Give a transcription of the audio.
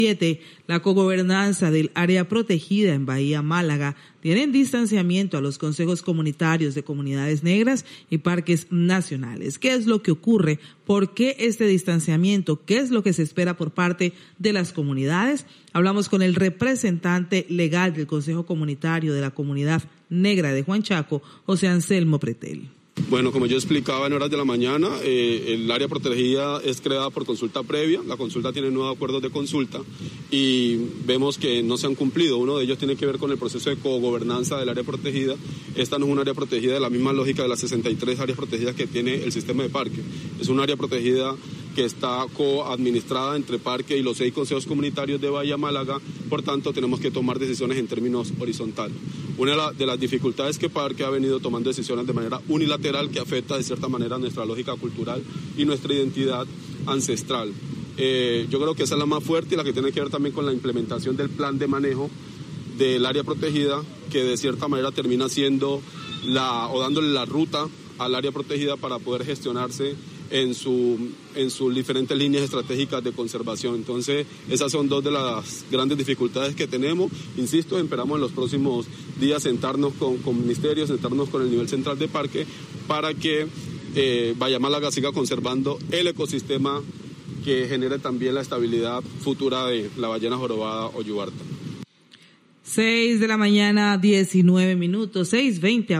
La cogobernanza del área protegida en Bahía Málaga tiene en distanciamiento a los consejos comunitarios de comunidades negras y parques nacionales. ¿Qué es lo que ocurre? ¿Por qué este distanciamiento? ¿Qué es lo que se espera por parte de las comunidades? Hablamos con el representante legal del Consejo Comunitario de la Comunidad Negra de Juan Chaco, José Anselmo Pretel. Bueno, como yo explicaba en horas de la mañana, el área protegida es creada por consulta previa. La consulta tiene 9 acuerdos de consulta y vemos que no se han cumplido. Uno de ellos tiene que ver con el proceso de cogobernanza del área protegida. Esta no es un área protegida de la misma lógica de las 63 áreas protegidas que tiene el sistema de parque. Es un área protegida que está coadministrada entre Parque y los 6 consejos comunitarios de Bahía Málaga, por tanto tenemos que tomar decisiones en términos horizontales. Una de las dificultades que Parque ha venido tomando decisiones de manera unilateral que afecta de cierta manera nuestra lógica cultural y nuestra identidad ancestral. Yo creo que esa es la más fuerte y la que tiene que ver también con la implementación del plan de manejo del área protegida, que de cierta manera termina siendo dándole la ruta al área protegida para poder gestionarse en sus diferentes líneas estratégicas de conservación. Entonces, esas son 2 de las grandes dificultades que tenemos. Insisto, esperamos en los próximos días sentarnos con ministerios, sentarnos con el nivel central de parque para que Bahía Málaga siga conservando el ecosistema que genere también la estabilidad futura de la ballena jorobada o yubarta. 6 de la mañana, 19 minutos, 6:20.